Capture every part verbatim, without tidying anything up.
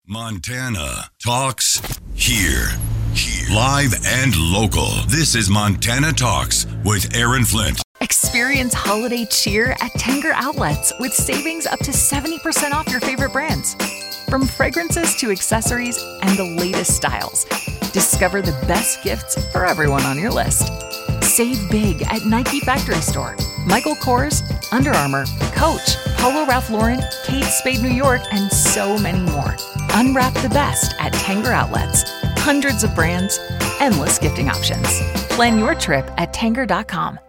Montana Talks here. Here. Live and local. This is Montana Talks with Aaron Flint. Experience holiday cheer at Tanger Outlets with savings up to seventy percent off your favorite brands. From fragrances to accessories and the latest styles. Discover the best gifts for everyone on your list. Save big at Nike Factory Store, Michael Kors, Under Armour, Coach, Polo Ralph Lauren, Kate Spade New York, and so many more. Unwrap the best at Tanger Outlets. Hundreds of brands, endless gifting options. Plan your trip at tanger dot com.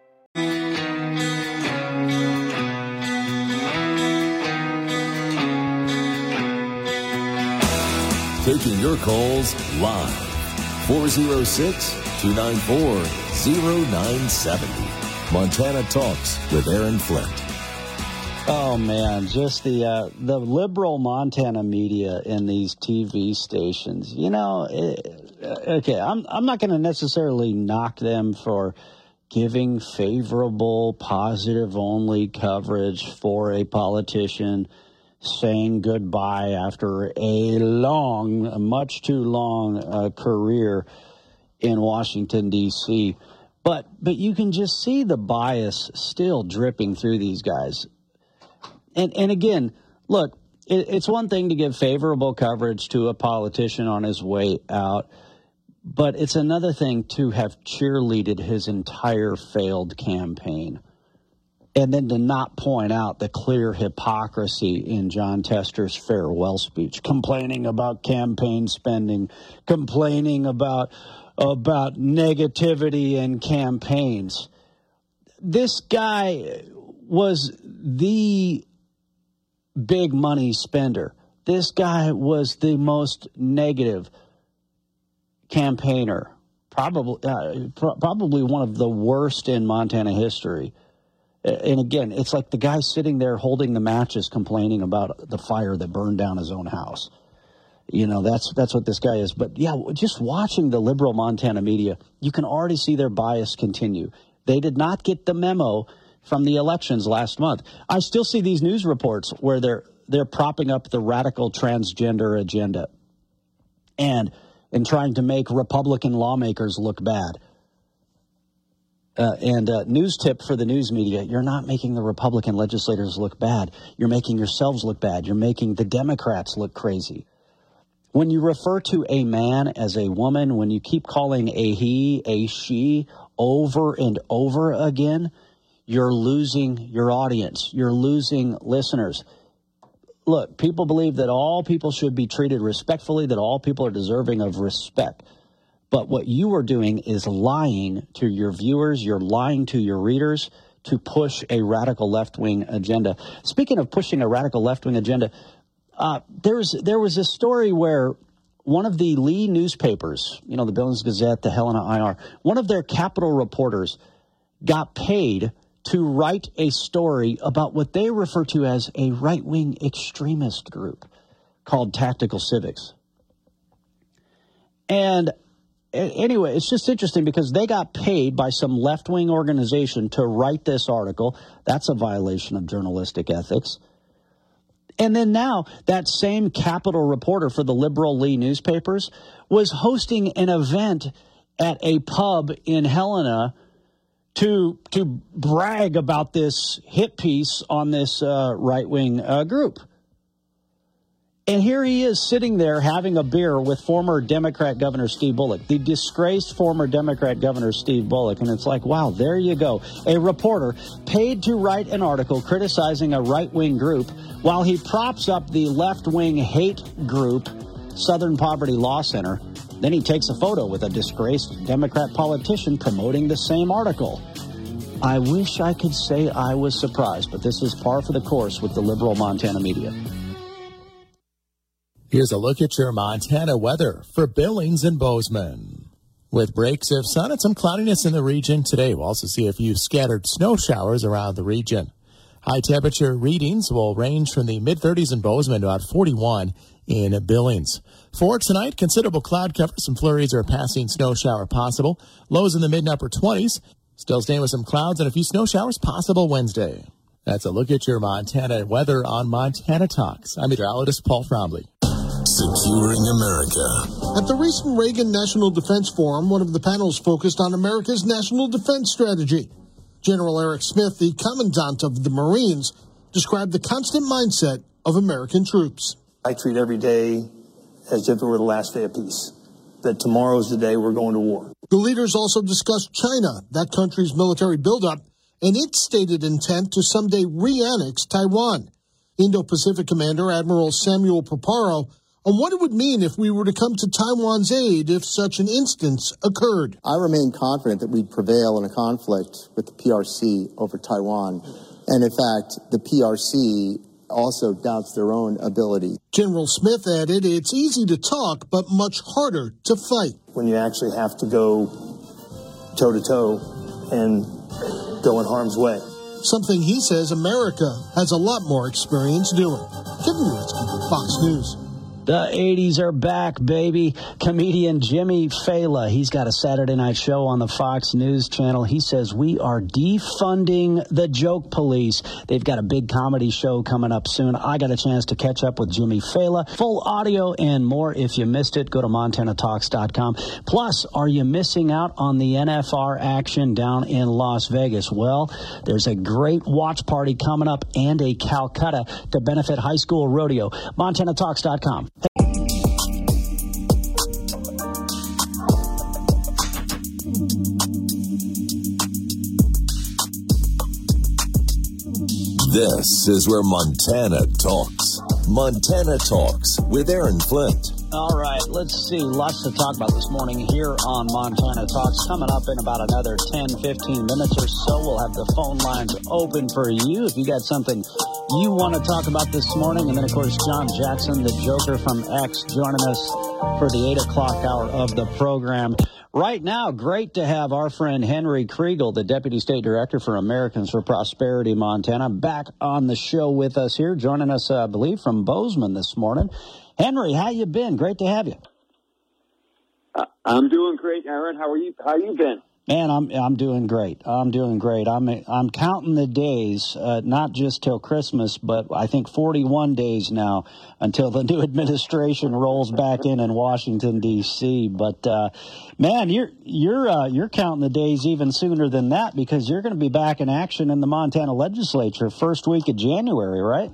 Taking your calls live. four oh six, two nine four, oh nine seven oh. Montana Talks with Aaron Flint. Oh, man, just the uh, the liberal Montana media in these T V stations. You know, it, okay, I'm, I'm not going to necessarily knock them for giving favorable, positive-only coverage for a politician saying goodbye after a long, much too long uh, career in Washington, D C But but you can just see the bias still dripping through these guys. And and again, look, it, it's one thing to give favorable coverage to a politician on his way out, but it's another thing to have cheerleaded his entire failed campaign. And then to not point out the clear hypocrisy in Jon Tester's farewell speech, complaining about campaign spending, complaining about about negativity in campaigns. This guy was the big money spender. This guy was the most negative campaigner, probably uh, pro- probably one of the worst in Montana history. And again, it's like the guy sitting there holding the matches complaining about the fire that burned down his own house. You know, that's that's what this guy is. But, yeah, just watching the liberal Montana media, you can already see their bias continue. They did not get the memo from the elections last month. I still see these news reports where they're they're propping up the radical transgender agenda and and trying to make Republican lawmakers look bad. Uh, and uh, news tip for the news media, you're not making the Republican legislators look bad. You're making yourselves look bad. You're making the Democrats look crazy. When you refer to a man as a woman, when you keep calling a he, a she over and over again, you're losing your audience. You're losing listeners. Look, people believe that all people should be treated respectfully, that all people are deserving of respect. But what you are doing is lying to your viewers. You're lying to your readers to push a radical left-wing agenda. Speaking of pushing a radical left-wing agenda, uh, there's there was a story where one of the Lee newspapers, you know, the Billings Gazette, the Helena I R, one of their Capitol reporters got paid to write a story about what they refer to as a right-wing extremist group called Tactical Civics. And anyway, it's just interesting because they got paid by some left-wing organization to write this article. That's a violation of journalistic ethics. And then now that same Capitol reporter for the liberal Lee newspapers was hosting an event at a pub in Helena to to brag about this hit piece on this uh, right-wing uh, group. And here he is sitting there having a beer with former Democrat Governor Steve Bullock, the disgraced former Democrat Governor Steve Bullock. And it's like, wow, there you go. A reporter paid to write an article criticizing a right-wing group while he props up the left-wing hate group, Southern Poverty Law Center. Then he takes a photo with a disgraced Democrat politician promoting the same article. I wish I could say I was surprised, but this is par for the course with the liberal Montana media. Here's a look at your Montana weather for Billings and Bozeman. With breaks of sun and some cloudiness in the region today, we'll also see a few scattered snow showers around the region. High temperature readings will range from the mid-thirties in Bozeman to about forty-one in Billings. For tonight, considerable cloud cover. Some flurries or a passing snow shower possible. Lows in the mid and upper twenties. Still staying with some clouds and a few snow showers possible Wednesday. That's a look at your Montana weather on Montana Talks. I'm meteorologist Paul Frombley. securing America. At the recent Reagan National Defense Forum, one of the panels focused on America's national defense strategy. General Eric Smith, the commandant of the Marines, described the constant mindset of American troops. I treat every day as if it were the last day of peace, that tomorrow's the day we're going to war. The leaders also discussed China, that country's military buildup, and its stated intent to someday re-annex Taiwan. Indo-Pacific Commander Admiral Samuel Paparo on what it would mean if we were to come to Taiwan's aid if such an instance occurred. I remain confident that we'd prevail in a conflict with the P R C over Taiwan. And in fact, the P R C also doubts their own ability. General Smith added, it's easy to talk, but much harder to fight. When you actually have to go toe-to-toe and go in harm's way. Something he says America has a lot more experience doing. Kevin Nowitzki, Fox News. The eighties are back, baby. Comedian Jimmy Fallon, he's got a Saturday night show on the Fox News channel. He says we are defunding the joke police. They've got a big comedy show coming up soon. I got a chance to catch up with Jimmy Fallon. Full audio and more. If you missed it, go to Montana Talks dot com. Plus, are you missing out on the N F R action down in Las Vegas? Well, there's a great watch party coming up and a Calcutta to benefit high school rodeo. Montana Talks dot com. This is where Montana talks. Montana Talks with Aaron Flint. All right, let's see. Lots to talk about this morning here on Montana Talks. Coming up in about another ten, fifteen minutes or so, we'll have the phone lines open for you if you got something you want to talk about this morning. And then, of course, John Jackson, the Joker from X, joining us for the eight o'clock hour of the program. Right now, great to have our friend Henry Kriegel, the Deputy State Director for Americans for Prosperity Montana, back on the show with us here, joining us, uh, I believe, from Bozeman this morning. Henry, how you been? Great to have you. Uh, I'm doing great, Aaron. How are you? How you been? Man, I'm I'm doing great. I'm doing great. I'm I'm counting the days, uh, not just till Christmas, but I think forty-one days now until the new administration rolls back in in Washington D C. But uh, man, you're you're uh, you're counting the days even sooner than that because you're going to be back in action in the Montana legislature first week of January, right?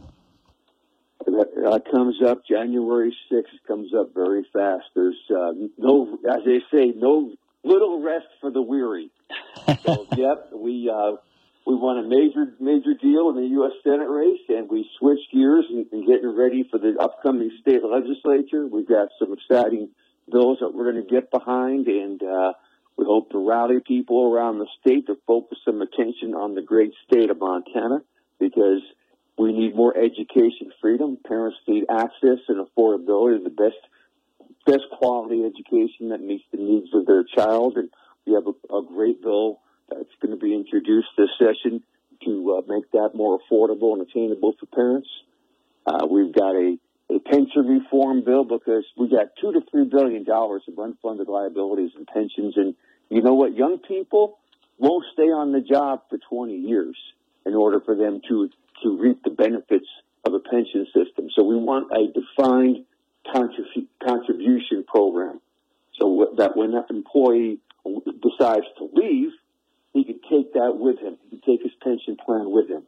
That uh, comes up January sixth. Comes up very fast. There's uh, no, as they say, no. Little rest for the weary. So, yep, we uh, we won a major major deal in the U S Senate race, and we switched gears and, and getting ready for the upcoming state legislature. We've got some exciting bills that we're going to get behind, and uh, we hope to rally people around the state to focus some attention on the great state of Montana, because we need more education freedom. Parents need access and affordability to the best best quality education that meets the needs of their child. And we have a, a great bill that's going to be introduced this session to uh, make that more affordable and attainable for parents. Uh, we've got a, a pension reform bill because we got two to three billion dollars of unfunded liabilities and pensions. And you know what? Young people won't stay on the job for twenty years in order for them to, to reap the benefits of a pension system. So we want a defined Contrib- contribution program, so that when that employee decides to leave, he can take that with him. He can take his pension plan with him.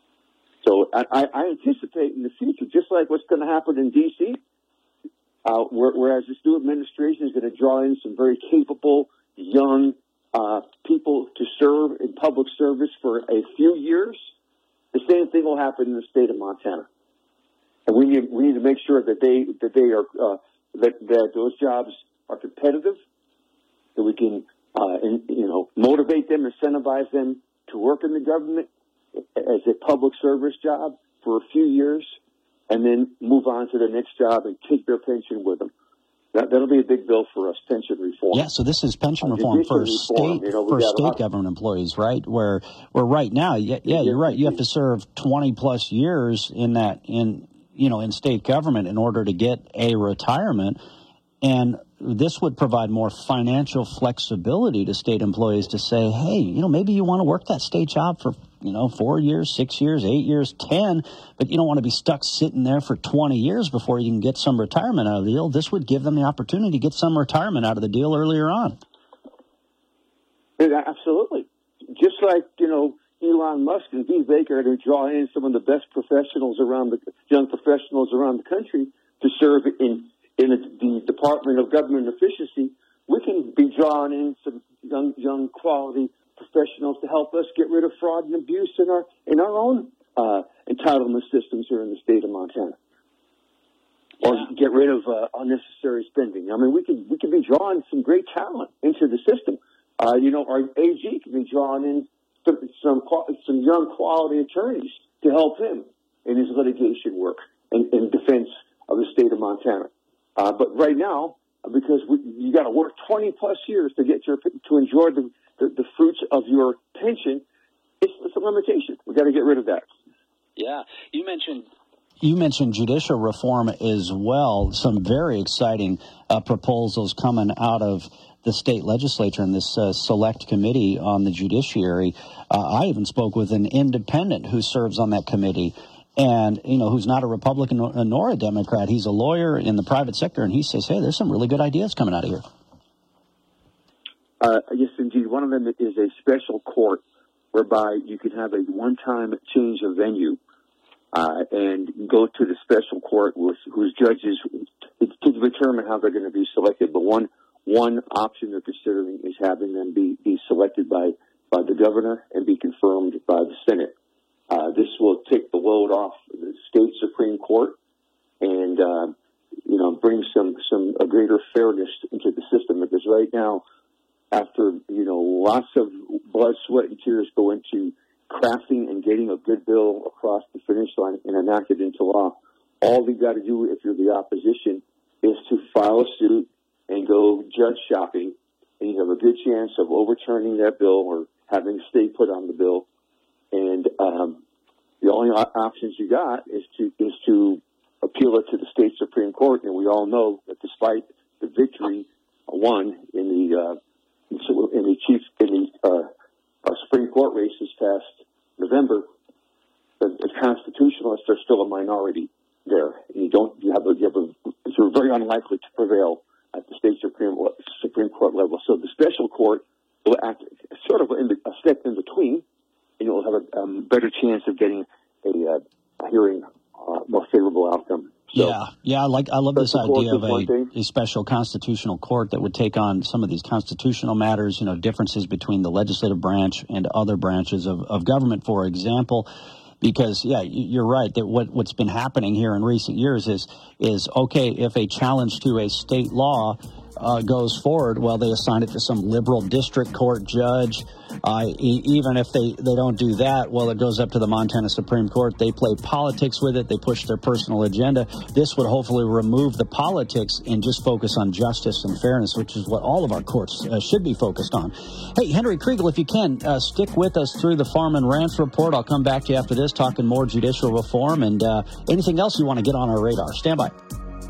So I, I anticipate in the future, just like what's going to happen in D C, uh, whereas this new administration is going to draw in some very capable young uh, people to serve in public service for a few years, the same thing will happen in the state of Montana. And we need, we need to make sure that they that they are uh, that that those jobs are competitive, that we can uh, in, you know motivate them, incentivize them to work in the government as a public service job for a few years, and then move on to the next job and take their pension with them. That, that'll be a big bill for us, pension reform. Yeah, so this is pension reform for reform, state you know, for state government employees, right? Where where right now, yeah, yeah, you're right. You have to serve twenty plus years in that in. you know, in state government in order to get a retirement. And this would provide more financial flexibility to state employees to say, hey, you know, maybe you want to work that state job for, you know, four years, six years, eight years, ten, but you don't want to be stuck sitting there for twenty years before you can get some retirement out of the deal. This would give them the opportunity to get some retirement out of the deal earlier on. Yeah, absolutely. Just like, you know, Elon Musk and Steve Baker to draw in some of the best professionals around the young professionals around the country to serve in in the Department of Government Efficiency. We can be drawing in some young young quality professionals to help us get rid of fraud and abuse in our in our own uh, entitlement systems here in the state of Montana, or yeah. get rid of uh, unnecessary spending. I mean, we could we could be drawing some great talent into the system. Uh, you know, our A G can be drawing in some some, some young quality attorneys to help him in his litigation work in, in defense of the state of Montana. Uh, but right now, because we, you got to work twenty plus years to get your to enjoy the, the, the fruits of your pension, it's, it's a limitation. We got to get rid of that. Yeah, you mentioned. You mentioned judicial reform as well. Some very exciting uh, proposals coming out of the state legislature and this uh, select committee on the judiciary. Uh, I even spoke with an independent who serves on that committee, and, you know, who's not a Republican nor a Democrat. He's a lawyer in the private sector, and he says, hey, there's some really good ideas coming out of here. Uh, yes, indeed. One of them is a special court whereby you can have a one-time change of venue uh, and go to the special court with whose judges to determine how they're going to be selected. But one one option they're considering is having them be, be selected by, by the governor and be confirmed by the Senate. Uh, this will take the load off the state Supreme Court and, uh, you know, bring some, some a greater fairness into the system, because right now, after, you know, lots of blood, sweat, and tears go into crafting and getting a good bill across the finish line and enacted into law, all you got to do if you're the opposition is to file a suit and go judge shopping, and you have a good chance of overturning that bill or having a stay put on the bill. And um, the only options you got is to is to appeal it to the state Supreme Court. And we all know that despite the victory won in the uh, in the chief in the uh, uh, Supreme Court race this past November, the, the constitutionalists are still a minority there. And you don't you have a, you have a you're very unlikely to prevail at the state Supreme Supreme Court level. So the special court will act sort of in the, a step in between, and you'll have a um, better chance of getting a, uh, a hearing, uh, more favorable outcome. So, yeah, yeah, I like I love this idea of a, a special constitutional court that would take on some of these constitutional matters, you know, differences between the legislative branch and other branches of, of government, for example. Because, yeah, you're right, that what, what's been happening here in recent years is, is okay, if a challenge to a state law uh, goes forward, well, they assign it to some liberal district court judge. Uh, e- even if they, they don't do that, well, it goes up to the Montana Supreme Court. They play politics with it. They push their personal agenda. This would hopefully remove the politics and just focus on justice and fairness, which is what all of our courts uh, should be focused on. Hey, Henry Kriegel, if you can, uh, stick with us through the Farm and Ranch Report. I'll come back to you after this, talking more judicial reform and uh, anything else you want to get on our radar. Stand by.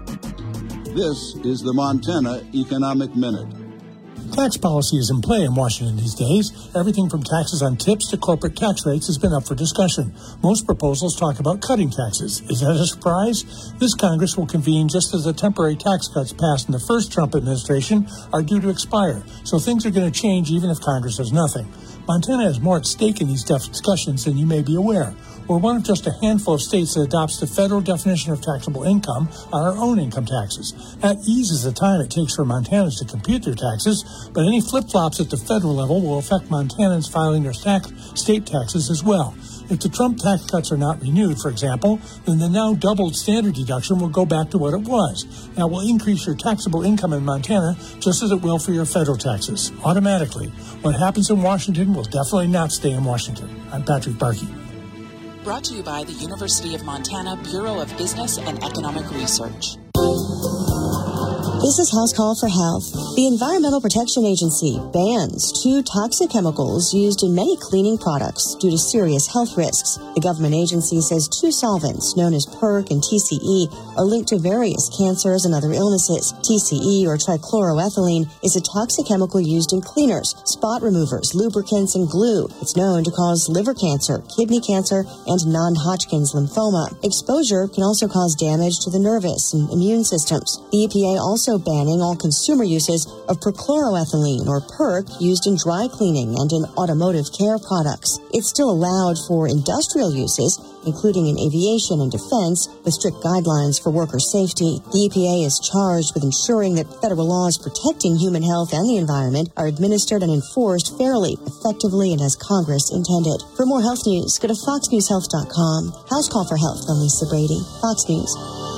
This is the Montana Economic Minute. Tax policy is in play in Washington these days. Everything from taxes on tips to corporate tax rates has been up for discussion. Most proposals talk about cutting taxes. Is that a surprise? This Congress will convene just as the temporary tax cuts passed in the first Trump administration are due to expire. So things are going to change even if Congress does nothing. Montana has more at stake in these discussions than you may be aware. We're one of just a handful of states that adopts the federal definition of taxable income on our own income taxes. That eases the time it takes for Montanans to compute their taxes, but any flip-flops at the federal level will affect Montanans filing their tax, state taxes as well. If the Trump tax cuts are not renewed, for example, then the now doubled standard deduction will go back to what it was. That will increase your taxable income in Montana just as it will for your federal taxes, automatically. What happens in Washington will definitely not stay in Washington. I'm Patrick Barkey. Brought to you by the University of Montana Bureau of Business and Economic Research. This is House Call for Health. The Environmental Protection Agency bans two toxic chemicals used in many cleaning products due to serious health risks. The government agency says two solvents, known as PERC and T C E, are linked to various cancers and other illnesses. T C E, or trichloroethylene, is a toxic chemical used in cleaners, spot removers, lubricants, and glue. It's known to cause liver cancer, kidney cancer, and non-Hodgkin's lymphoma. Exposure can also cause damage to the nervous and immune systems. The E P A also banning all consumer uses of perchloroethylene, or PERC, used in dry cleaning and in automotive care products. It's still allowed for industrial uses, including in aviation and defense, with strict guidelines for worker safety. The E P A is charged with ensuring that federal laws protecting human health and the environment are administered and enforced fairly, effectively, and as Congress intended. For more health news, go to fox news health dot com. House Call for Health. I'm Lisa Brady. Fox News.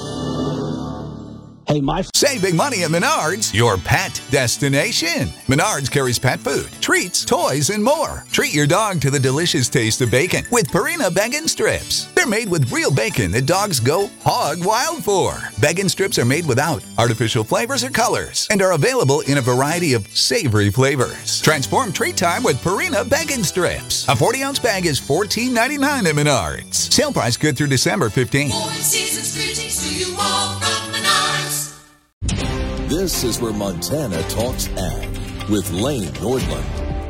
Hey, my... Saving money at Menards, your pet destination. Menards carries pet food, treats, toys, and more. Treat your dog to the delicious taste of bacon with Purina Bacon Strips. They're made with real bacon that dogs go hog wild for. Bacon strips are made without artificial flavors or colors and are available in a variety of savory flavors. Transform treat time with Purina Bacon Strips. A forty-ounce bag is fourteen ninety-nine at Menards. Sale price good through December fifteenth. This is where Montana Talks Ag with Lane Nordlund.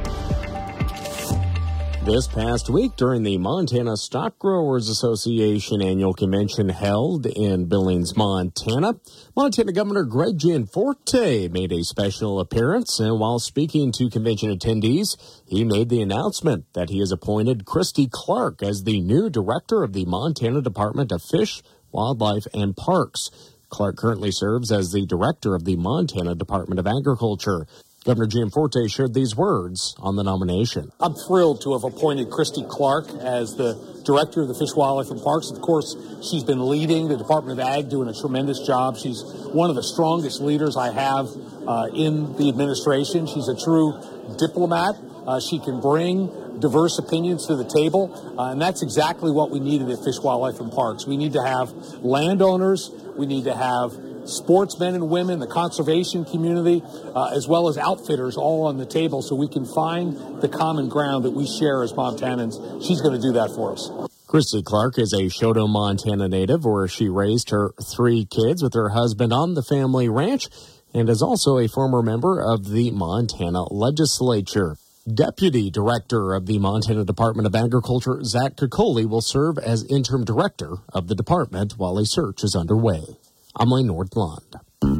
This past week, during the Montana Stock Growers Association annual convention held in Billings, Montana, Montana Governor Greg Gianforte made a special appearance, and while speaking to convention attendees, he made the announcement that he has appointed Christy Clark as the new director of the Montana Department of Fish, Wildlife, and Parks. Clark currently serves as the director of the Montana Department of Agriculture. Governor Gianforte shared these words on the nomination. I'm thrilled to have appointed Christy Clark as the director of the Fish, Wildlife, and Parks. Of course, she's been leading the Department of Ag, doing a tremendous job. She's one of the strongest leaders I have uh, in the administration. She's a true diplomat. Uh, she can bring diverse opinions to the table, uh, and that's exactly what we needed at Fish, Wildlife, and Parks. We need to have landowners, we need to have sportsmen and women, the conservation community, uh, as well as outfitters all on the table so we can find the common ground that we share as Montanans. She's going to do that for us. Christy Clark is a Choteau, Montana native, where she raised her three kids with her husband on the family ranch, and is also a former member of the Montana legislature. Deputy Director of the Montana Department of Agriculture, Zach Kokoli, will serve as interim director of the department while a search is underway. I'm Lane Nordlund.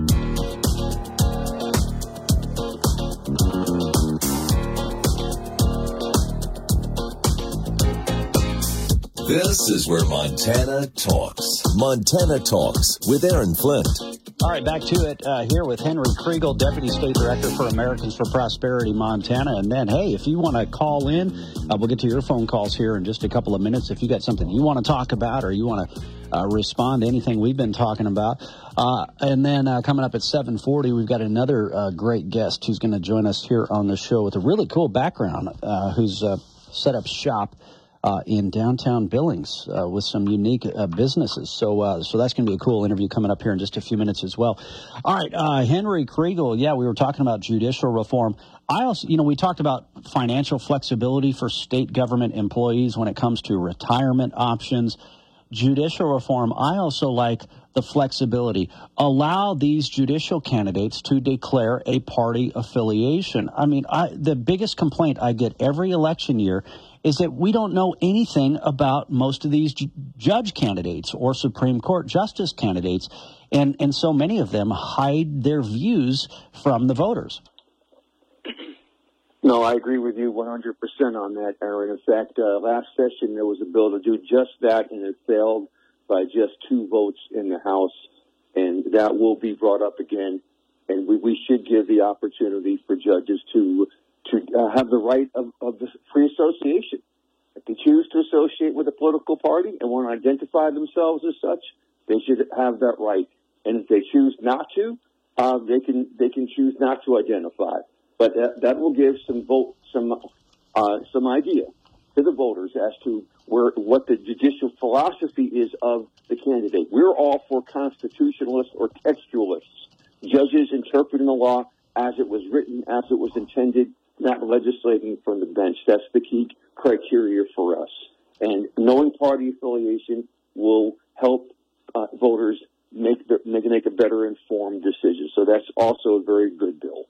This is where Montana talks. Montana Talks with Aaron Flint. All right, back to it uh, here with Henry Kriegel, Deputy State Director for Americans for Prosperity, Montana. And then, hey, if you want to call in, uh, we'll get to your phone calls here in just a couple of minutes. If you got something you want to talk about or you want to uh, respond to anything we've been talking about. Uh, and then uh, coming up at seven forty, we've got another uh, great guest who's going to join us here on the show with a really cool background, uh, who's uh, set up shop Uh, in downtown Billings uh, with some unique uh, businesses. So uh, so that's going to be a cool interview coming up here in just a few minutes as well. All right, uh, Henry Kriegel, yeah, we were talking about judicial reform. I also, you know, we talked about financial flexibility for state government employees when it comes to retirement options. Judicial reform, I also like the flexibility. Allow these judicial candidates to declare a party affiliation. I mean, I, the biggest complaint I get every election year is that we don't know anything about most of these ju- judge candidates or Supreme Court justice candidates, and, and so many of them hide their views from the voters. No, I agree with you one hundred percent on that, Aaron. In fact, uh, last session there was a bill to do just that, and it failed by just two votes in the House, and that will be brought up again, and we, we should give the opportunity for judges to to uh, have the right of, of the free association. If they choose to associate with a political party and want to identify themselves as such, they should have that right. And if they choose not to, uh, they can they can choose not to identify. But that, that will give some vote some uh, some idea to the voters as to where what the judicial philosophy is of the candidate. We're all for constitutionalists or textualists, judges interpreting the law as it was written, as it was intended, not legislating from the bench. That's the key criteria for us. And knowing party affiliation will help uh, voters make, the, make make a better informed decision. So that's also a very good bill.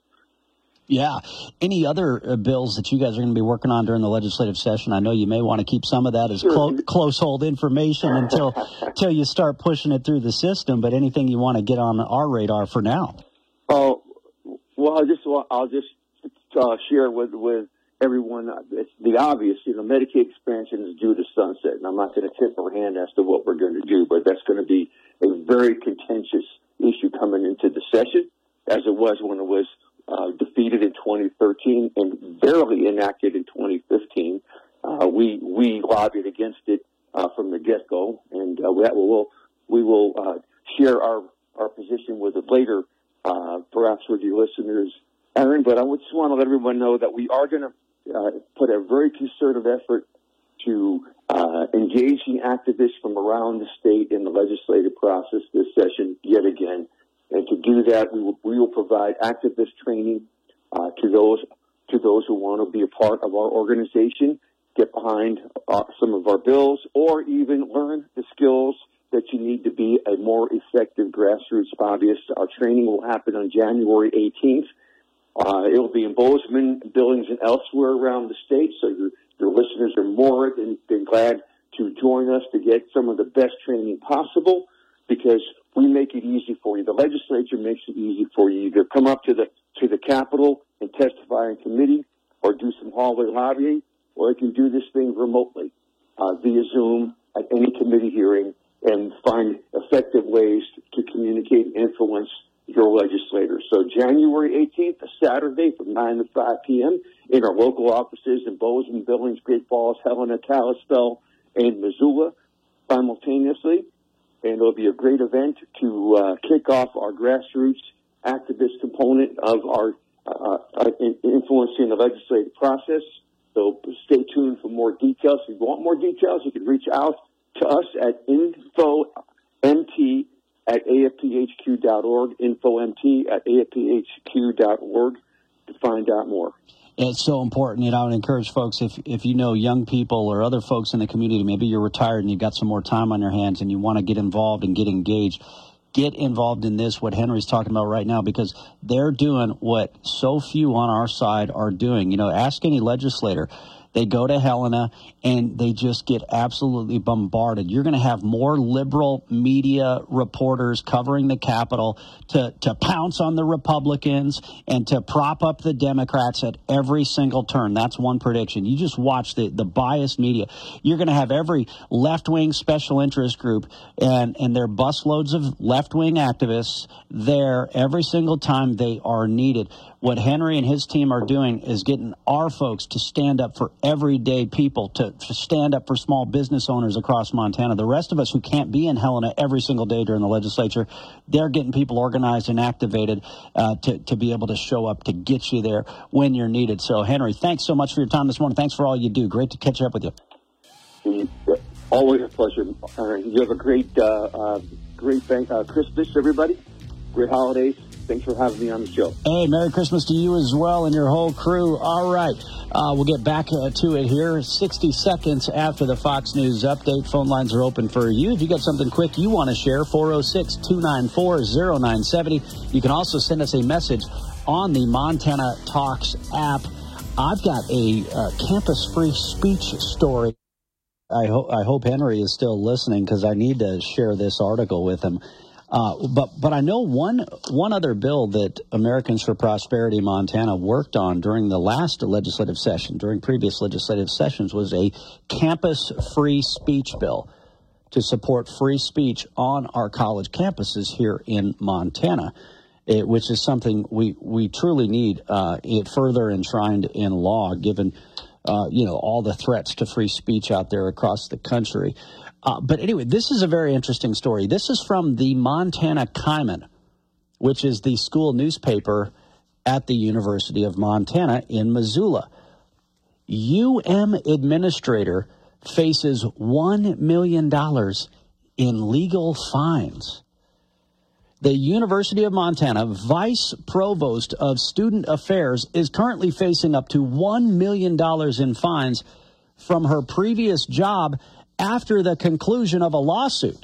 Yeah. Any other uh, bills that you guys are going to be working on during the legislative session? I know you may want to keep some of that as Sure. clo- close hold information until until you start pushing it through the system. But anything you want to get on our radar for now? Oh, well, I'll just I'll just uh, share with with everyone. It's the obvious. You know, Medicaid expansion is due to sunset, and I'm not going to tip our hand as to what we're going to do, but that's going to be a very contentious issue coming into the session, as it was when it was uh, defeated in twenty thirteen and barely enacted in twenty fifteen. Uh, we we lobbied against it uh, from the get go, and uh, we will we will uh, share our our position with it later. Uh, perhaps with your listeners, Aaron, but I would just want to let everyone know that we are going to uh, put a very concerted effort to uh, engaging activists from around the state in the legislative process this session yet again. And to do that, we will, we will provide activist training uh, to those to those who want to be a part of our organization, get behind uh, some of our bills, or even learn the skills that you need to be a more effective grassroots lobbyist. Our training will happen on January eighteenth. Uh, it will be in Bozeman, Billings, and elsewhere around the state, so your, your listeners are more than, than glad to join us to get some of the best training possible, because we make it easy for you. The legislature makes it easy for you. Either come up to the to the Capitol and testify in committee, or do some hallway lobbying, or you can do this thing remotely uh, via Zoom at any committee hearing, and find effective ways to communicate and influence your legislators. So January eighteenth, a Saturday from nine to five p.m. in our local offices in Bozeman, Billings, Great Falls, Helena, Kalispell, and Missoula simultaneously. And it'll be a great event to uh, kick off our grassroots activist component of our uh, uh, influencing the legislative process. So stay tuned for more details. If you want more details, you can reach out to us at infomt at A F P H Q dot org, infomt at A F P H Q dot org to find out more. It's so important. You know, I would encourage folks, if if you know young people or other folks in the community, maybe you're retired and you've got some more time on your hands and you want to get involved and get engaged, get involved in this, what Henry's talking about right now, because they're doing what so few on our side are doing. You know, ask any legislator. They go to Helena, and they just get absolutely bombarded. You're going to have more liberal media reporters covering the Capitol to, to pounce on the Republicans and to prop up the Democrats at every single turn. That's one prediction. You just watch the, the biased media. You're going to have every left-wing special interest group and, and their busloads of left-wing activists there every single time they are needed. What Henry and his team are doing is getting our folks to stand up for everyday people, to, to stand up for small business owners across Montana. The rest of us who can't be in Helena every single day during the legislature, they're getting people organized and activated uh, to, to be able to show up to get you there when you're needed. So, Henry, thanks so much for your time this morning. Thanks for all you do. Great to catch up with you. Always a pleasure. Uh, you have a great, uh, uh, great thank, uh, Christmas, everybody. Great holidays. Thanks for having me on the show. Hey, Merry Christmas to you as well and your whole crew. All right. Uh, we'll get back uh, to it here. sixty seconds after the Fox News update. Phone lines are open for you. If you got something quick you want to share, four oh six, two nine four, oh nine seven oh. You can also send us a message on the Montana Talks app. I've got a uh, campus free speech story. I, ho- I hope Henry is still listening, because I need to share this article with him. Uh, but but I know one one other bill that Americans for Prosperity Montana worked on during the last legislative session, during previous legislative sessions, was a campus free speech bill to support free speech on our college campuses here in Montana, it, which is something we, we truly need uh, it further enshrined in law, given uh, you know all the threats to free speech out there across the country. Uh, but anyway, this is a very interesting story. This is from the Montana Kaimin, which is the school newspaper at the University of Montana in Missoula. U M administrator faces one million dollars in legal fines. The University of Montana Vice Provost of Student Affairs is currently facing up to one million dollars in fines from her previous job after the conclusion of a lawsuit.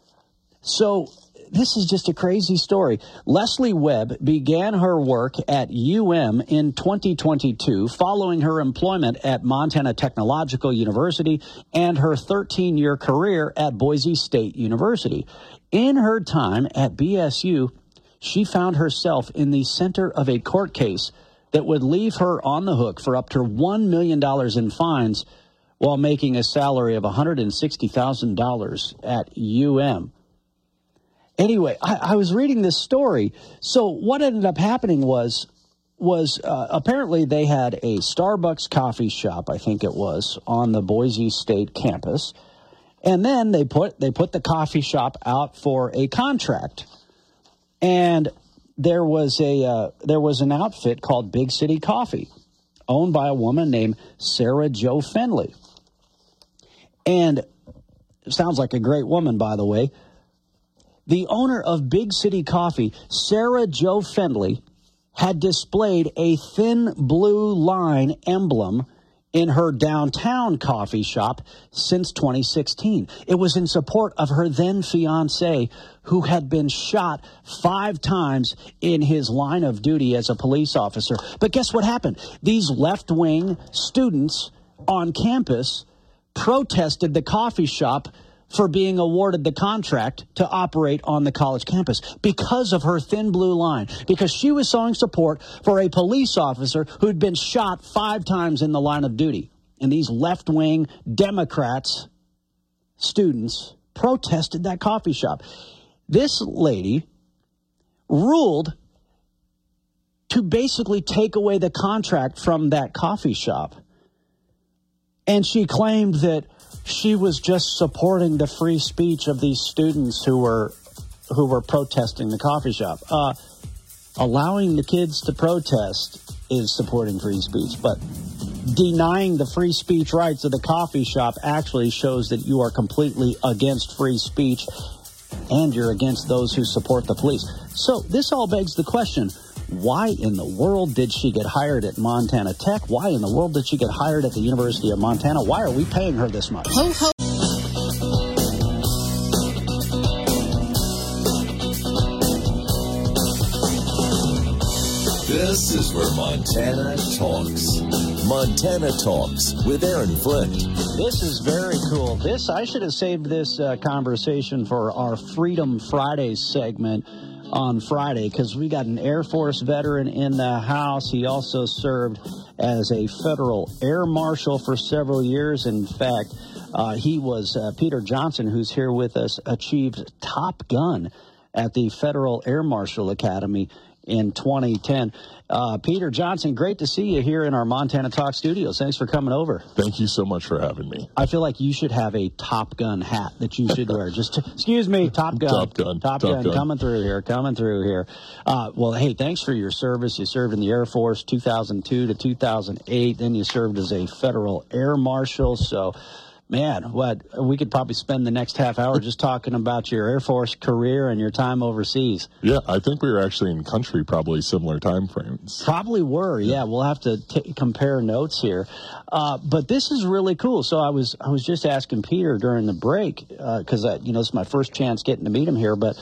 So this is just a crazy story. Leslie Webb began her work at U M in twenty twenty-two following her employment at Montana Technological University and her thirteen-year career at Boise State University. In her time at B S U, she found herself in the center of a court case that would leave her on the hook for up to one million dollars in fines while making a salary of one hundred sixty thousand dollars at U M. Anyway, I, I was reading this story. So what ended up happening was, was uh, apparently they had a Starbucks coffee shop, I think it was, on the Boise State campus. And then they put they put the coffee shop out for a contract, and there was a uh, there was an outfit called Big City Coffee, owned by a woman named Sarah Jo Fenley. And it sounds like a great woman, by the way. The owner of Big City Coffee, Sarah Jo Fenley, had displayed a thin blue line emblem in her downtown coffee shop since twenty sixteen. It was in support of her then fiancé, who had been shot five times in his line of duty as a police officer. But guess what happened? These left-wing students on campus protested the coffee shop for being awarded the contract to operate on the college campus because of her thin blue line, because she was showing support for a police officer who'd been shot five times in the line of duty. And these left-wing Democrats, students, protested that coffee shop. This lady ruled to basically take away the contract from that coffee shop. And she claimed that she was just supporting the free speech of these students who were who were protesting the coffee shop. Uh, allowing the kids to protest is supporting free speech, but denying the free speech rights of the coffee shop actually shows that you are completely against free speech and you're against those who support the police. So this all begs the question, why in the world did she get hired at Montana Tech? Why in the world did she get hired at the University of Montana? Why are we paying her this much? Ho, ho. This is where Montana talks. Montana Talks with Aaron Flint. This is very cool. This I should have saved this uh, conversation for our Freedom Fridays segment on Friday, because we got an Air Force veteran in the house. He also served as a federal air marshal for several years. In fact, uh, he was uh, Peter Johnson, who's here with us, achieved Top Gun at the Federal Air Marshal Academy in twenty ten. Uh, Peter Johnson, great to see you here in our Montana Talk studios. Thanks for coming over. Thank you so much for having me. I feel like you should have a Top Gun hat that you should wear. Just, excuse me, Top Gun. Top Gun. Top, Top Gun, Gun. coming through here, coming through here. Uh, well, hey, thanks for your service. You served in the Air Force two thousand two to two thousand eight. Then you served as a federal air marshal. So, man, what we could probably spend the next half hour just talking about your Air Force career and your time overseas. Yeah, I think we were actually in country probably similar time frames. Probably were, yeah. We'll have to t- compare notes here. Uh, but this is really cool. So I was I was just asking Peter during the break, because, uh, you know, it's my first chance getting to meet him here, but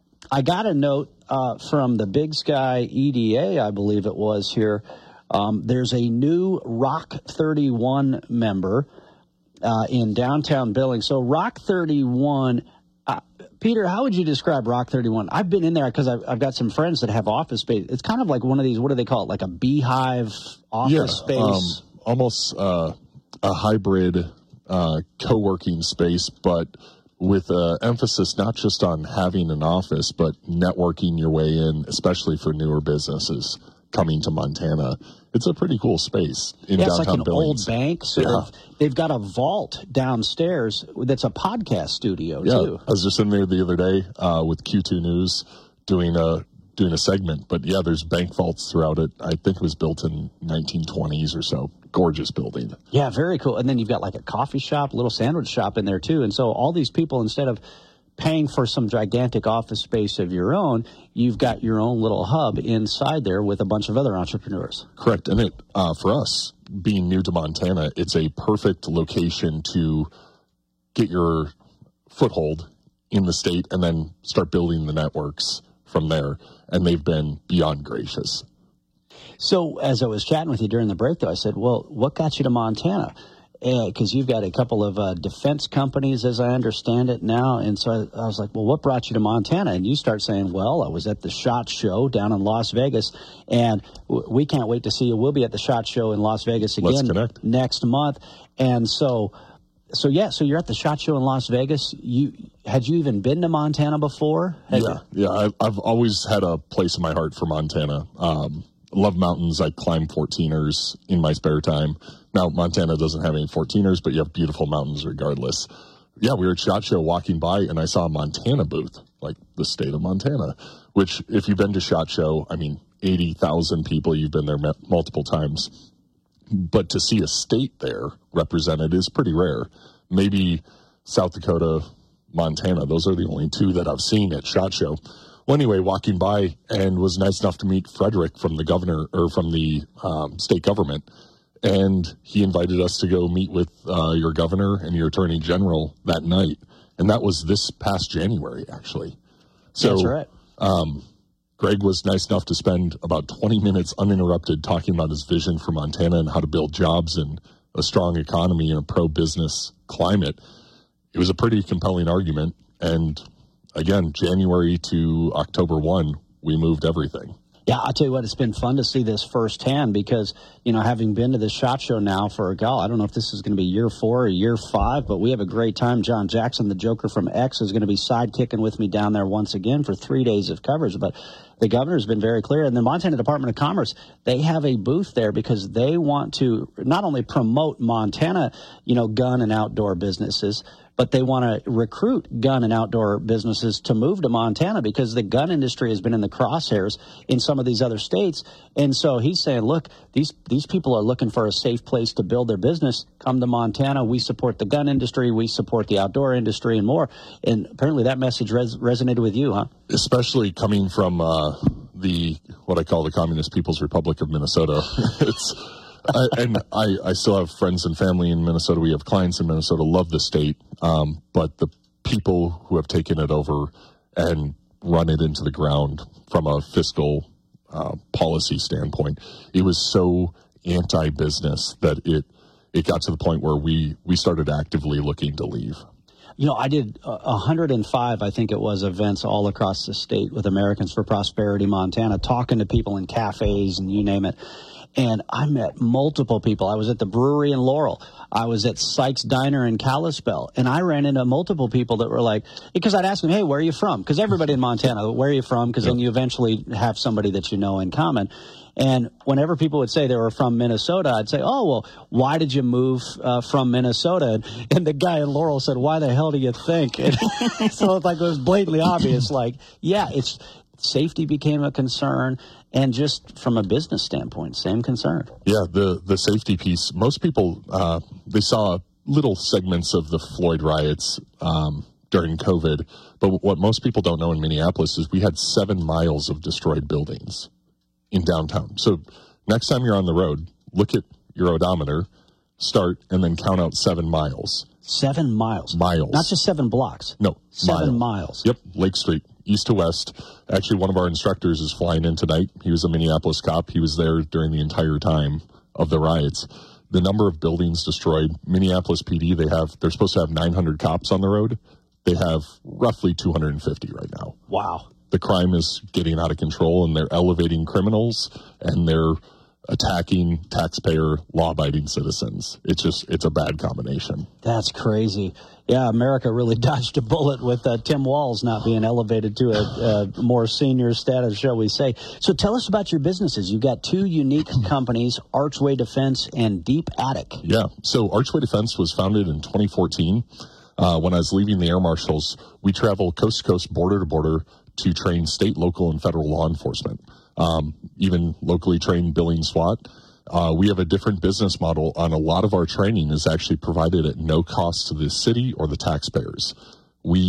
I got a note uh, from the Big Sky E D A, I believe it was here. Um, there's a new Rock thirty-one member Uh, in downtown Billings. So Rock thirty-one, uh, Peter, how would you describe Rock thirty-one? I've been in there because I've, I've got some friends that have office space. It's kind of like one of these, what do they call it, like a beehive office yeah, space? Um, almost uh, a hybrid uh, co-working space, but with uh, emphasis not just on having an office, but networking your way in, especially for newer businesses coming to Montana. It's a pretty cool space in yeah, downtown it's like an Billings. old bank. Sort yeah. of. They've got a vault downstairs that's a podcast studio, yeah, too. I was just in there the other day uh, with Q two News doing a doing a segment. But, yeah, there's bank vaults throughout it. I think it was built in nineteen twenties or so. Gorgeous building. Yeah, very cool. And then you've got like a coffee shop, little sandwich shop in there, too. And so all these people, instead of paying for some gigantic office space of your own, you've got your own little hub inside there with a bunch of other entrepreneurs. Correct. And it uh, for us, being new to Montana, it's a perfect location to get your foothold in the state and then start building the networks from there. And they've been beyond gracious. So as I was chatting with you during the break, though, I said, well, what got you to Montana? Because uh, you've got a couple of uh, defense companies, as I understand it now. And so I, I was like, well, what brought you to Montana? And you start saying, well, I was at the SHOT Show down in Las Vegas, and w- we can't wait to see you. We'll be at the SHOT Show in Las Vegas again next month. And so, so yeah, so you're at the SHOT Show in Las Vegas. You had you even been to Montana before? Had yeah, you? yeah. I've, I've always had a place in my heart for Montana. Um, love mountains. I climb fourteeners in my spare time. Now, Montana doesn't have any fourteeners, but you have beautiful mountains regardless. Yeah, we were at SHOT Show walking by, and I saw a Montana booth, like the state of Montana, which, if you've been to SHOT Show, I mean, eighty thousand people, you've been there multiple times. But to see a state there represented is pretty rare. Maybe South Dakota, Montana, those are the only two that I've seen at SHOT Show. Well, anyway, walking by, and was nice enough to meet Frederick from the governor, or from the um, state government. And he invited us to go meet with uh, your governor and your attorney general that night. And that was this past January, actually. So, That's right. Um, Greg was nice enough to spend about twenty minutes uninterrupted talking about his vision for Montana and how to build jobs and a strong economy in a pro-business climate. It was a pretty compelling argument. And again, January to October first, we moved everything. Yeah, I'll tell you what, it's been fun to see this firsthand because, you know, having been to the SHOT Show now for a gal, I don't know if this is going to be year four or year five, but we have a great time. John Jackson, the Joker from X, is going to be sidekicking with me down there once again for three days of coverage. But the governor's been very clear. And the Montana Department of Commerce, they have a booth there because they want to not only promote Montana, you know, gun and outdoor businesses, but they want to recruit gun and outdoor businesses to move to Montana because the gun industry has been in the crosshairs in some of these other states. And so he's saying, look, these these people are looking for a safe place to build their business. Come to Montana. We support the gun industry. We support the outdoor industry and more. And apparently that message res- resonated with you, huh? Especially coming from uh, the, what I call the Communist People's Republic of Minnesota. It's... I, and I, I still have friends and family in Minnesota. We have clients in Minnesota, love the state. Um, but the people who have taken it over and run it into the ground from a fiscal uh, policy standpoint, it was so anti-business that it it got to the point where we, we started actively looking to leave. You know, I did uh, one hundred five, I think it was, events all across the state with Americans for Prosperity Montana, talking to people in cafes and you name it. And I met multiple people. I was at the brewery in Laurel. I was at Sykes Diner in Kalispell. And I ran into multiple people that were like, because I'd ask them, hey, where are you from? Because everybody in Montana, where are you from? Because then you eventually have somebody that you know in common. And whenever people would say they were from Minnesota, I'd say, oh, well, why did you move uh, from Minnesota? And, and the guy in Laurel said, why the hell do you think? And so it's like it was blatantly obvious. Like, yeah, it's safety became a concern. And just from a business standpoint, same concern. Yeah, the, the safety piece. Most people, uh, they saw little segments of the Floyd riots um, during COVID. But what most people don't know in Minneapolis is we had seven miles of destroyed buildings in downtown. So next time you're on the road, look at your odometer, start, and then count out seven miles. Seven miles? Miles. Not just seven blocks. No, Seven mile. miles. Yep, Lake Street. East to west. Actually, one of our instructors is flying in tonight. He was a Minneapolis cop. He was there during the entire time of the riots. The number of buildings destroyed, Minneapolis P D, they have, they're supposed to have nine hundred cops on the road. They have roughly two hundred fifty right now. Wow. The crime is getting out of control, and they're elevating criminals, and they're attacking taxpayer, law-abiding citizens. It's just, it's a bad combination. That's crazy. Yeah, America really dodged a bullet with uh, Tim Walz not being elevated to a, a more senior status, shall we say. So tell us about your businesses. You've got two unique companies, Archway Defense and Deep Attic. Yeah, so Archway Defense was founded in twenty fourteen. Uh, when I was leaving the Air Marshals, we travel coast to coast, border to border, to train state, local, and federal law enforcement. Um, even locally trained Billings SWAT. Uh, we have a different business model on a lot of our training is actually provided at no cost to the city or the taxpayers. We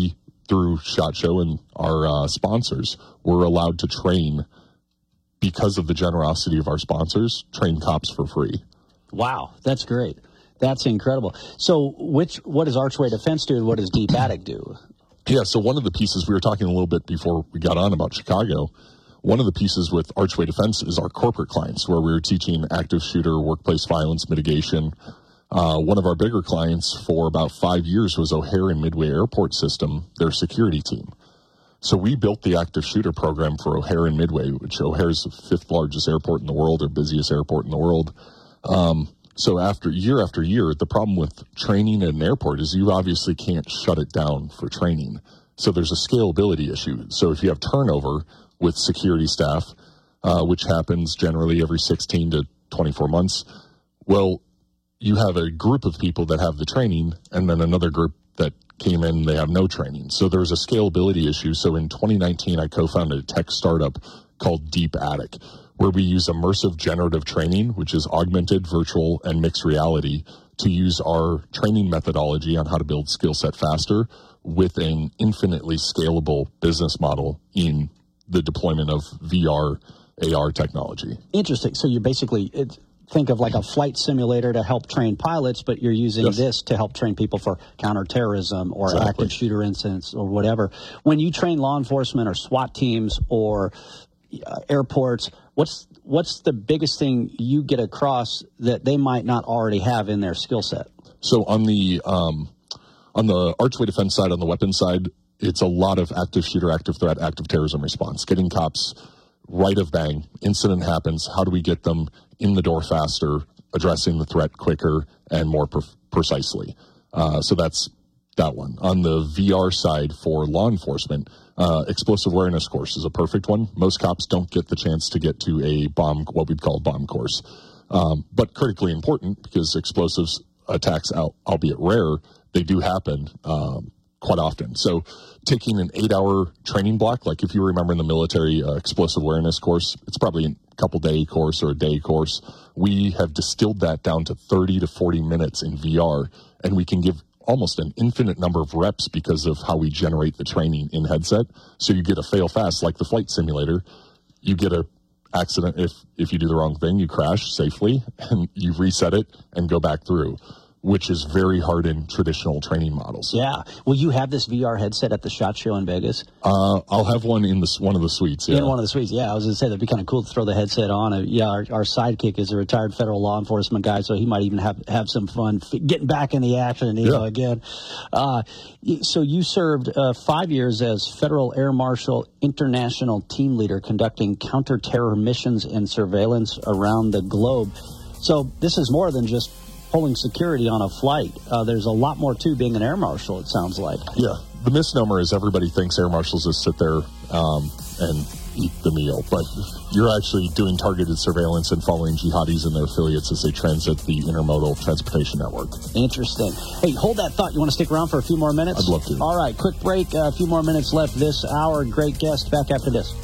through SHOT Show and our uh, sponsors, we're allowed to train, because of the generosity of our sponsors, train cops for free. Wow, that's great. That's incredible. So which what does Archway Defense do and what does Deep Attic do? Yeah, so one of the pieces, we were talking a little bit before we got on about Chicago, one of the pieces with Archway Defense is our corporate clients, where we're teaching active shooter, workplace violence mitigation. Uh, one of our bigger clients for about five years was O'Hare and Midway Airport System, their security team. So we built the active shooter program for O'Hare and Midway, which O'Hare is the fifth largest airport in the world, or busiest airport in the world. Um, so after year after year, the problem with training at an airport is you obviously can't shut it down for training. So there's a scalability issue. So if you have turnover with security staff, uh, which happens generally every sixteen to twenty-four months, well, you have a group of people that have the training and then another group that came in, they have no training. So there's a scalability issue. So in twenty nineteen, I co-founded a tech startup called Deep Attic, where we use immersive generative training, which is augmented, virtual, and mixed reality, to use our training methodology on how to build skill set faster with an infinitely scalable business model in the deployment of V R, A R technology. Interesting. So you basically it, think of like a flight simulator to help train pilots, but you're using yes. this to help train people for counterterrorism or exactly. active shooter incidents or whatever. When you train law enforcement or SWAT teams or uh, airports, what's what's the biggest thing you get across that they might not already have in their skill set? So on the um, on the Archway Defense side, on the weapons side, it's a lot of active shooter, active threat, active terrorism response, getting cops right of bang, incident happens, how do we get them in the door faster, addressing the threat quicker and more pre- precisely. Uh, so that's that one. On the V R side for law enforcement, uh, explosive awareness course is a perfect one. Most cops don't get the chance to get to a bomb, what we'd call bomb course, um, but critically important because explosives attacks, out, albeit rare, they do happen um, quite often. So taking an eight-hour training block, like if you remember in the military uh, explosive awareness course, it's probably a couple-day course or a day course. We have distilled that down to thirty to forty minutes in V R, and we can give almost an infinite number of reps because of how we generate the training in headset. So you get a fail fast, like the flight simulator. You get a accident if, if you do the wrong thing, you crash safely, and you reset it and go back through, which is very hard in traditional training models. Yeah. Will you have this V R headset at the SHOT Show in Vegas? Uh, I'll have one in this one of the suites, yeah. In one of the suites, yeah. I was going to say, that'd be kind of cool to throw the headset on. Uh, yeah, our, our sidekick is a retired federal law enforcement guy, so he might even have, have some fun f- getting back in the action, you yeah. know, again. Uh, so you served uh, five years as Federal Air Marshal International Team Leader, conducting counter-terror missions and surveillance around the globe. So this is more than just pulling security on a flight. Uh, there's a lot more to being an air marshal, it sounds like. Yeah. The misnomer is everybody thinks air marshals just sit there um, and eat the meal, but you're actually doing targeted surveillance and following jihadis and their affiliates as they transit the intermodal transportation network. Interesting. Hey, hold that thought. You want to stick around for a few more minutes? I'd love to. All right, quick break. Uh, a few more minutes left this hour. Great guest. Back after this.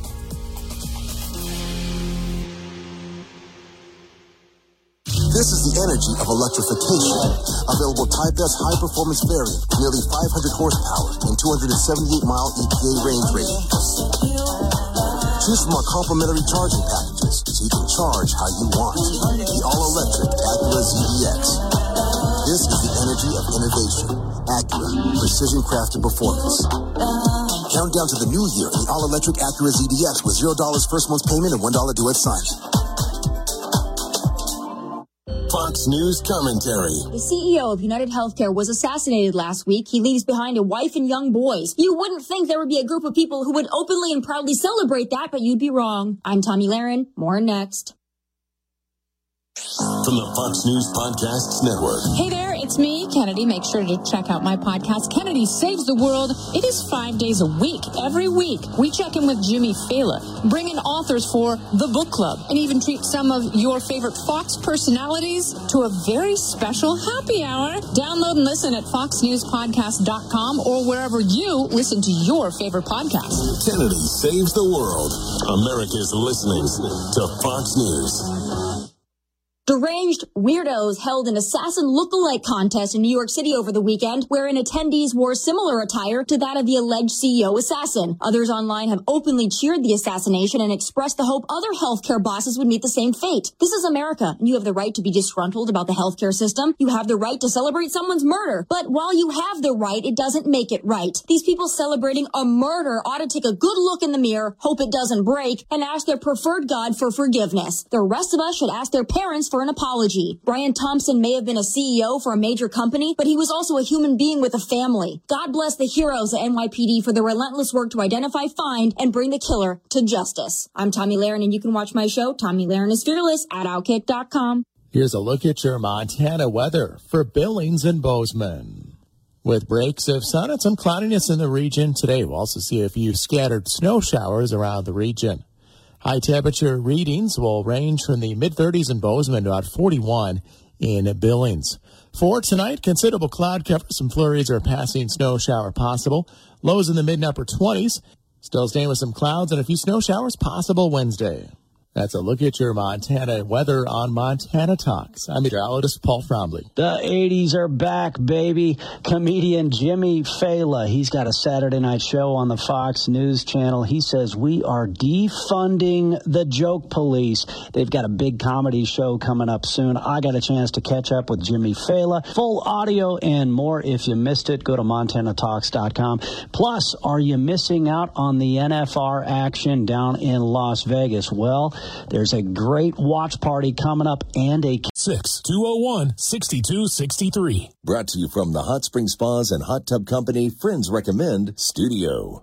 This is the energy of electrification. Available Type S high-performance variant with nearly five hundred horsepower and two hundred seventy-eight mile E P A range rating. Choose from our complimentary charging packages so you can charge how you want. The all-electric Acura Z D X. This is the energy of innovation. Acura, precision-crafted performance. Count down to the new year in the all-electric Acura Z D X with zero dollars first month's payment and one dollar due at sign. Fox News commentary. The C E O of United Healthcare was assassinated last week. He leaves behind a wife and young boys. You wouldn't think there would be a group of people who would openly and proudly celebrate that, but you'd be wrong. I'm Tommy Lahren. More next. From the Fox News Podcasts Network. Hey there, it's me, Kennedy. Make sure to check out my podcast, Kennedy Saves the World. It is five days a week. Every week, we check in with Jimmy Fallon, bring in authors for the book club, and even treat some of your favorite Fox personalities to a very special happy hour. Download and listen at fox news podcast dot com or wherever you listen to your favorite podcast. Kennedy Saves the World. America's listening to Fox News. Deranged weirdos held an assassin look-alike contest in New York City over the weekend, wherein attendees wore similar attire to that of the alleged C E O assassin. Others online have openly cheered the assassination and expressed the hope other healthcare bosses would meet the same fate. This is America, and you have the right to be disgruntled about the healthcare system. You have the right to celebrate someone's murder. But while you have the right, it doesn't make it right. These people celebrating a murder ought to take a good look in the mirror, hope it doesn't break, and ask their preferred God for forgiveness. The rest of us should ask their parents for an apology. Brian Thompson may have been a C E O for a major company, but he was also a human being with a family. God bless the heroes at N Y P D for their relentless work to identify, find, and bring the killer to justice. I'm Tommy Lahren, and you can watch my show, Tommy Lahren is Fearless, at outkick dot com. Here's a look at your Montana weather for Billings and Bozeman. With breaks of sun and some cloudiness in the region today, we'll also see a few scattered snow showers around the region. High temperature readings will range from the mid-thirties in Bozeman to about forty-one in Billings. For tonight, considerable cloud cover. Some flurries or passing snow shower possible. Lows in the mid and upper twenties. Still staying with some clouds and a few snow showers possible Wednesday. That's a look at your Montana weather on Montana Talks. I'm meteorologist Paul Frombley. The eighties are back, baby. Comedian Jimmy Fallon, he's got a Saturday night show on the Fox News Channel. He says we are defunding the joke police. They've got a big comedy show coming up soon. I got a chance to catch up with Jimmy Fallon. Full audio and more. If you missed it, go to montana talks dot com. Plus, are you missing out on the N F R action down in Las Vegas? Well, there's a great watch party coming up and a... six two oh one, six two six three. Brought to you from the Hot Spring Spas and Hot Tub Company Friends Recommend Studio.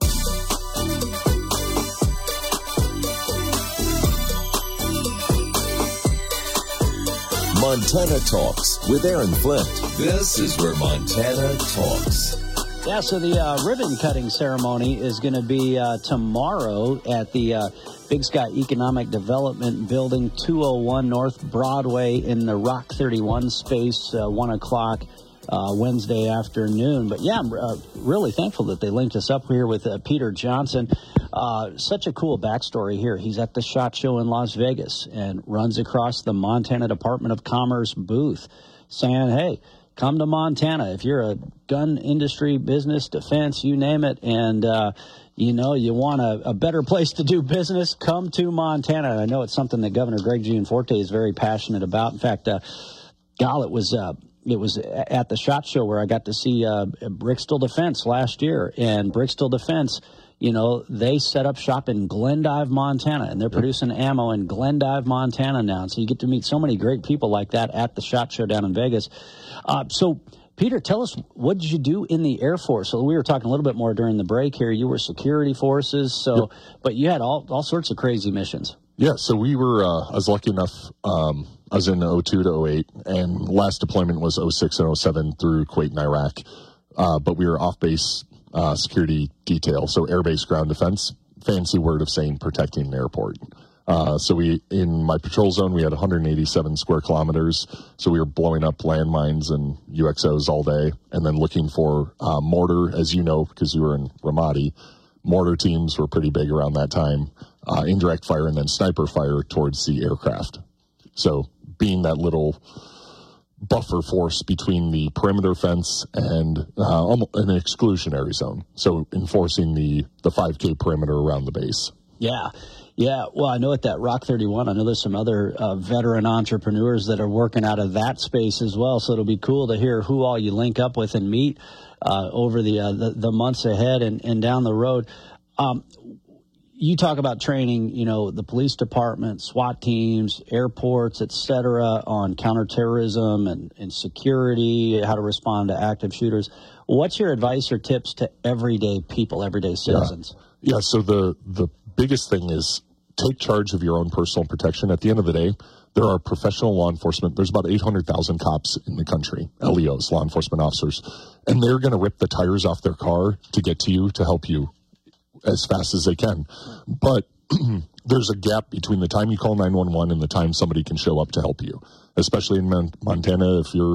Montana Talks with Aaron Flint. This is where Montana talks. Yeah, so the uh, ribbon cutting ceremony is going to be uh, tomorrow at the uh, Big Sky Economic Development Building, two oh one North Broadway in the Rock thirty-one space, uh, one o'clock uh, Wednesday afternoon. But yeah, I'm uh, really thankful that they linked us up here with uh, Peter Johnson. Uh, such a cool backstory here. He's at the SHOT Show in Las Vegas and runs across the Montana Department of Commerce booth saying, hey, come to Montana. If you're a gun industry, business, defense, you name it, and, uh, you know, you want a, a better place to do business, come to Montana. I know it's something that Governor Greg Gianforte is very passionate about. In fact, uh, Gal, it was uh, it was at the SHOT Show where I got to see uh, Bricksteel Defense last year, and Bricksteel Defense, you know, they set up shop in Glendive, Montana, and they're producing ammo in Glendive, Montana now. And so you get to meet so many great people like that at the SHOT Show down in Vegas. Uh, so, Peter, tell us, what did you do in the Air Force? So we were talking a little bit more during the break here. You were security forces, so yep. But you had all, all sorts of crazy missions. Yeah, so we were, uh, I was lucky enough, um, I was in oh two to oh eight, and last deployment was oh six and oh seven through Kuwait and Iraq. Uh, but we were off-base uh, security detail, so air-based ground defense, fancy word of saying protecting an airport. Uh, so we, in my patrol zone, we had one hundred eighty-seven square kilometers. So we were blowing up landmines and U X Os all day, and then looking for uh, mortar, as you know, because you were in Ramadi. Mortar teams were pretty big around that time. Uh, indirect fire and then sniper fire towards the aircraft. So being that little buffer force between the perimeter fence and uh, an exclusionary zone. So enforcing the, the five K perimeter around the base. Yeah. Yeah, well, I know at that Rock thirty-one, I know there's some other uh, veteran entrepreneurs that are working out of that space as well, so it'll be cool to hear who all you link up with and meet uh, over the, uh, the the months ahead and, and down the road. Um, you talk about training, you know, the police department, SWAT teams, airports, et cetera, on counterterrorism and, and security, how to respond to active shooters. What's your advice or tips to everyday people, everyday citizens? Yeah, yeah so the the biggest thing is take charge of your own personal protection. At the end of the day, there are professional law enforcement. There's about eight hundred thousand cops in the country, L E Os, law enforcement officers, and they're going to rip the tires off their car to get to you to help you as fast as they can. But there's a gap between the time you call nine one one and the time somebody can show up to help you, especially in Montana. If you're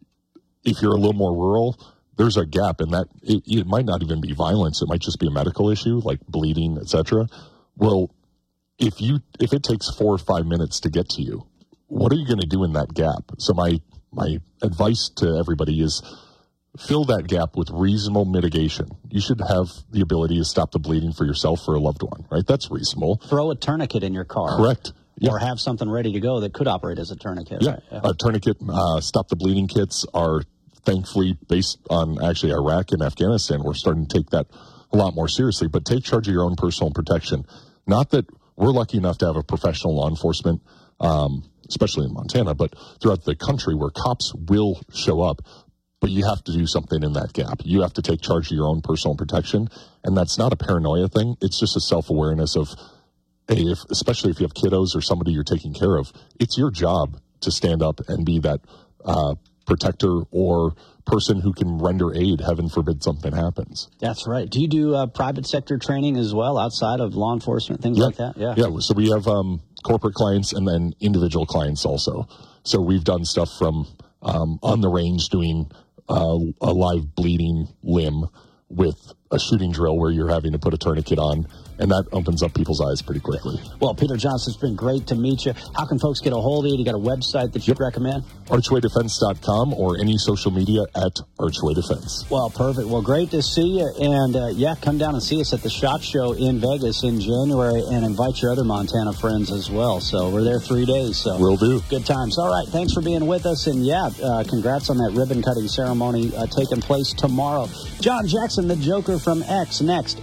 if you're a little more rural, there's a gap in that. It, it might not even be violence. It might just be a medical issue like bleeding, et cetera. Well, if you if it takes four or five minutes to get to you, what are you going to do in that gap? So my my advice to everybody is fill that gap with reasonable mitigation. You should have the ability to stop the bleeding for yourself or a loved one, right? That's reasonable. Throw a tourniquet in your car. Correct. Yeah. Or have something ready to go that could operate as a tourniquet. Yeah, right? yeah. A tourniquet, uh, stop the bleeding kits are thankfully based on actually Iraq and Afghanistan. We're starting to take that a lot more seriously, but take charge of your own personal protection. Not that we're lucky enough to have a professional law enforcement, um, especially in Montana, but throughout the country where cops will show up. But you have to do something in that gap. You have to take charge of your own personal protection. And that's not a paranoia thing. It's just a self-awareness of, hey, if, especially if you have kiddos or somebody you're taking care of, it's your job to stand up and be that uh, protector or person who can render aid, heaven forbid something happens. That's right. Do you do uh, private sector training as well outside of law enforcement, things yeah. like that? Yeah. Yeah. So we have um, corporate clients and then individual clients also. So we've done stuff from um, on the range doing uh, a live bleeding limb with a shooting drill where you're having to put a tourniquet on, and that opens up people's eyes pretty quickly. Well, Peter Johnson, it's been great to meet you. How can folks get a hold of you? You got a website that you'd yep. recommend? archway defense dot com or any social media at Archway Defense. Well, perfect. Well, great to see you. And, uh, yeah, come down and see us at the SHOT Show in Vegas in January and invite your other Montana friends as well. So we're there three days. So will do. Good times. All right. Thanks for being with us. And, yeah, uh, congrats on that ribbon-cutting ceremony uh, taking place tomorrow. John Jackson, the Joker from X, next.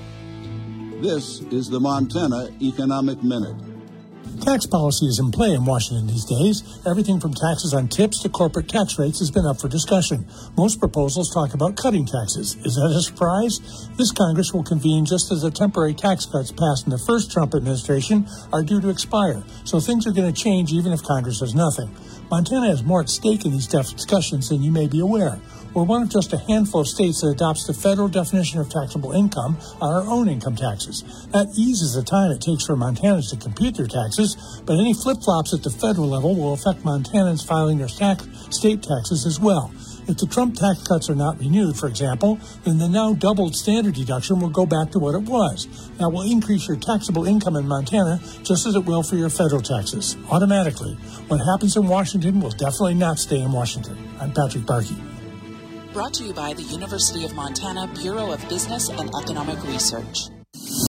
This is the Montana Economic Minute. Tax policy is in play in Washington these days. Everything from taxes on tips to corporate tax rates has been up for discussion. Most proposals talk about cutting taxes. Is that a surprise? This Congress will convene just as the temporary tax cuts passed in the first Trump administration are due to expire. So things are going to change even if Congress does nothing. Montana has more at stake in these discussions than you may be aware. We're one of just a handful of states that adopts the federal definition of taxable income on our own income taxes. That eases the time it takes for Montanans to compute their taxes, but any flip-flops at the federal level will affect Montanans filing their tax, state taxes as well. If the Trump tax cuts are not renewed, for example, then the now doubled standard deduction will go back to what it was. That will increase your taxable income in Montana just as it will for your federal taxes, automatically. What happens in Washington will definitely not stay in Washington. I'm Patrick Barkey. Brought to you by the University of Montana Bureau of Business and Economic Research.